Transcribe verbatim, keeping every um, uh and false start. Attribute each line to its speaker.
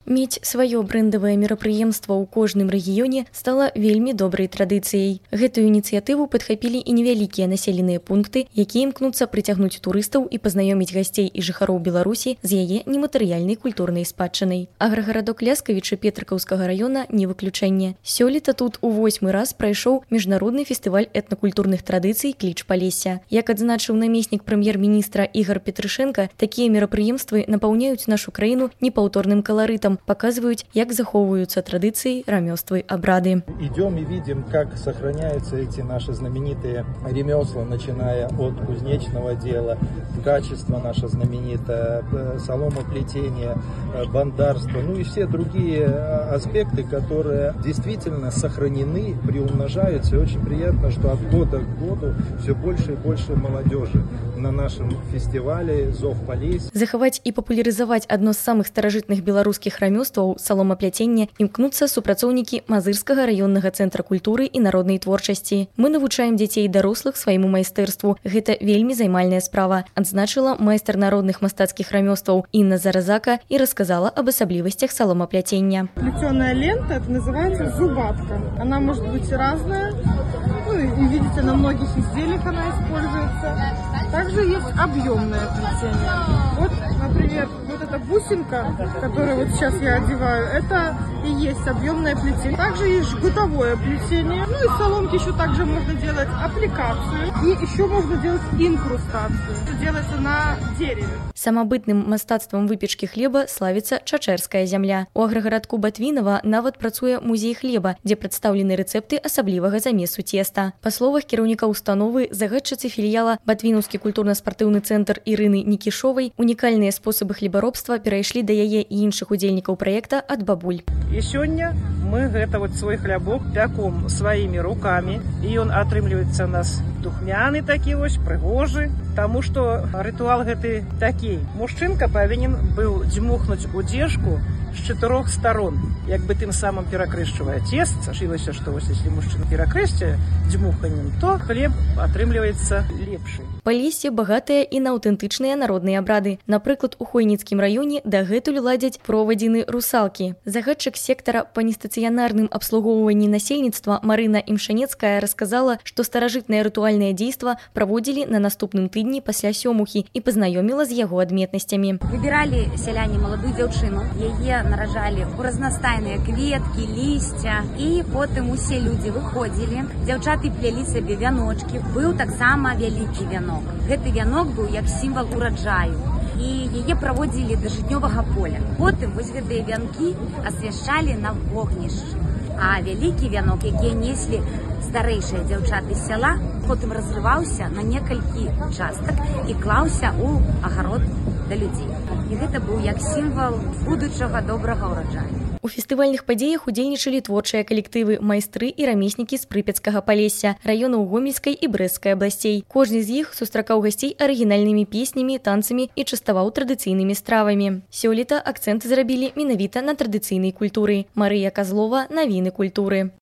Speaker 1: Мець сваё брэндавае мерапрыемства ў кожным рэгіёне стала вельмі добрай традыцыяй. Гэтую ініцыятыву падхапілі і невялікія населеныя пункты, якія імкнуцца прыцягнуць турыстаў і пазнаёміць гасцей і жыхароў Беларусі з яе нематэрыяльнай культурнай спадчынай. Аграгарадок Ляскавічы Петрыкаўскага раёна не выключэнне. Сёлета тут у восьмы раз прайшоў міжнародны фестываль этнакультурных традыцый «Кліч Палесся». Як адзначыў намеснік прэм'ер-міністра Ігар Петрышэнка, такія мерапрыемствы напаўняюць нашу краіну непаўторным каларытам, показывают, как заховываются традиции, ремёствы, обряды.
Speaker 2: Идем и видим, как сохраняются эти наши знаменитые ремесла, начиная от кузнечного дела, ткачество наше знаменитое, соломоплетение, бандарство, ну и все другие аспекты, которые действительно сохранены, приумножаются. И очень приятно, что от года к году все больше и больше молодежи на нашем фестивале «Зов Полесья».
Speaker 1: Захаваць и популяризовать одно з самых старажытных беларускіх рамёстваў саломапляцення імкнуцца супрацоўнікі Мазырскага раённага цэнтра культуры і народнай творчасці. Мы навучаем дзяцей і дарослых свайму майстэрству. Гэта вельмі займальная справа, адзначыла майстар народных мастацкіх рамёстваў Інна Заразака и рассказала об особливостях соломоплетения.
Speaker 3: Плетеная лента, это называется зубатка. Она может быть разная. Ну, и видите, на многих изделиях она используется. Также есть объемное плетение. Вот, например, вот эта бусинка, которую вот сейчас я одеваю, это и есть объемное плетение. Также есть жгутовое плетение. Ну и соломки еще также можно делать аппликацию. И еще можно делать инкрустацию. Это делается на дереве.
Speaker 1: Самабытным мастацтвам выпечки хлеба славіцца чачэрская зямля. У аграгарадку Батвінава нават працуе музей хлеба, дзе прадстаўлены рэцэпты асаблівага замесу цеста. Па словах кіраўніка установы, загадчыцы філіяла Батвінаўскі культурна-спартыўны цэнтр Ірыны Нікішовай, унікальныя спосабы хлебаробства перайшлі да яе і іншых удзельнікаў праекта ад бабуль.
Speaker 4: І сёння мы гэта вот свой хлябок пяком сваімі рукамі, і ён атрымліваецца у нас духмяны такі вось, прыгожы, таму што рытуал гэты такі. Мужчынка павінен быў дзьмухнуць у дзежку з чатырох сторон, як бы тым самым перакрышчвае цеста. Шылася, што вось если мужчына перакрышчвае дзьмуханнем, то хлеб атрымліваецца лепшы.
Speaker 1: Палессе багатыя і на аўтэнтычныя народныя абрады. Напрыклад, у Хойніцкім раёне дагэтуль ладзяць провадзіны русалкі. Загадчык сектара па нестацыянарным абслугоўванні насельніцтва Марына Імшанецкая расказала, што старажытнае рытуальнае дзейства праводзілі на наступным тыдні пасля сёмухі і пазнаёміла з яго адметнасцямі.
Speaker 5: Выбіралі сяляне маладую дзяўчыну, яе наражалі ў разнастайныя кветкі, лісця, і потым усе людзі выходзілі, дзяўчаты плялі сабе вяночкі. Быў таксама вялікі вянок. Гэты вянок быў як сімвал ураджаю, і яе праводзілі да жытнёвага поля. Потым вось гэтыя вянкі асвяшчалі на вогнішчы. А вялікі вянок, які неслі старэйшыя дзяўчаты з сяла, потым разрываўся на некалькі частак і клаўся ў агарод да людзей. І гэта быў як сімвал будучага добрага ўраджаю.
Speaker 1: У фестывальных падзеях удзельнічалі творчыя калектывы, майстры і рамеснікі з Прыпяцкага Палесся, раёнаў Гомельскай і Брэсцкай абласцей. Кожны з іх сустракаў гасцей арыгінальнымі песнямі, танцамі і частаваў традыцыйнымі стравамі. Сёлета акцэнт зрабілі менавіта на традыцыйнай культуры. Марыя Казлова, навіны культуры.